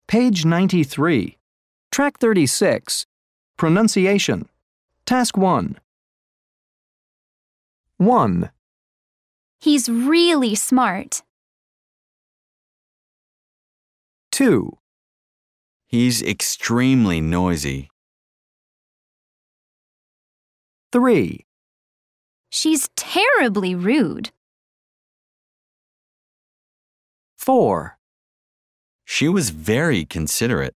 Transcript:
Page 93. Track 36. Pronunciation. Task 1. 1, He's really smart. 2, He's extremely noisy. 3, She's terribly rude. 4, She was very considerate.